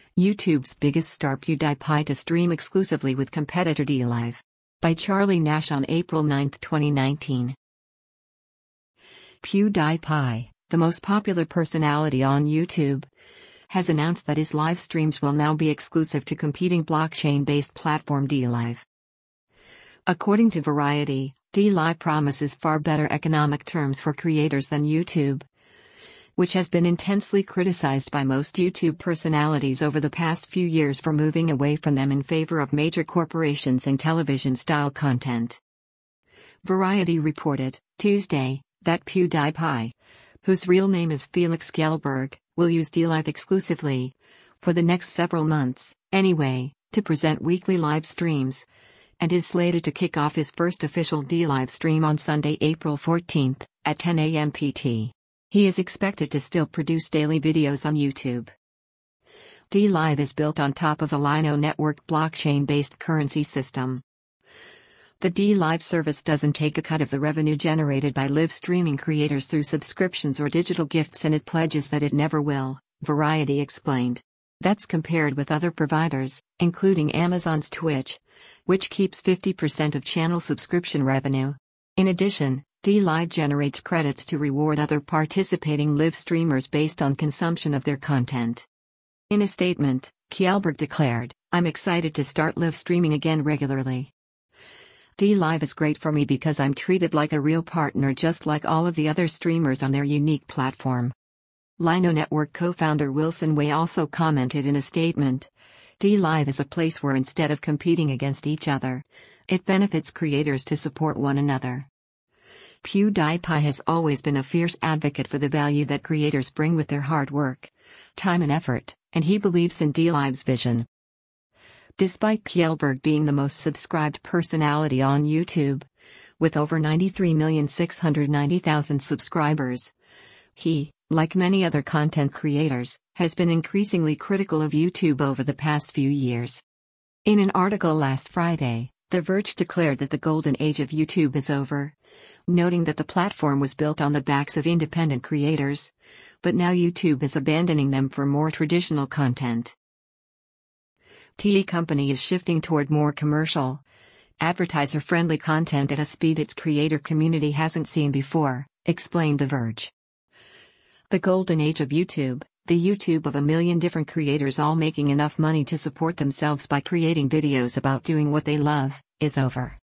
YouTube's biggest star PewDiePie to stream exclusively with competitor DLive. By Charlie Nash on April 9, 2019. PewDiePie, the most popular personality on YouTube, has announced that his live streams will now be exclusive to competing blockchain-based platform DLive. According to Variety, DLive promises far better economic terms for creators than YouTube, which has been intensely criticized by most YouTube personalities over the past few years for moving away from them in favor of major corporations and television-style content. Variety reported, Tuesday, that PewDiePie, whose real name is Felix Kjellberg, will use DLive exclusively, for the next several months, anyway, to present weekly live streams, and is slated to kick off his first official DLive stream on Sunday, April 14, at 10 a.m. PT. He is expected to still produce daily videos on YouTube. DLive is built on top of the Lino Network blockchain-based currency system. The DLive service doesn't take a cut of the revenue generated by live streaming creators through subscriptions or digital gifts, and it pledges that it never will, Variety explained. That's compared with other providers, including Amazon's Twitch, which keeps 50% of channel subscription revenue. In addition, DLive generates credits to reward other participating live streamers based on consumption of their content. In a statement, Kjellberg declared, "I'm excited to start live streaming again regularly. DLive is great for me because I'm treated like a real partner, just like all of the other streamers on their unique platform." Lino Network co-founder Wilson Wei also commented in a statement, "DLive is a place where instead of competing against each other, it benefits creators to support one another." PewDiePie has always been a fierce advocate for the value that creators bring with their hard work, time and effort, and he believes in DLive's vision. Despite Kjellberg being the most subscribed personality on YouTube, with over 93,690,000 subscribers, he, like many other content creators, has been increasingly critical of YouTube over the past few years. In an article last Friday, The Verge declared that the golden age of YouTube is over, noting that the platform was built on the backs of independent creators, but now YouTube is abandoning them for more traditional content. The company is shifting toward more commercial, advertiser-friendly content at a speed its creator community hasn't seen before, explained The Verge. The golden age of YouTube, the YouTube of a million different creators all making enough money to support themselves by creating videos about doing what they love, is over.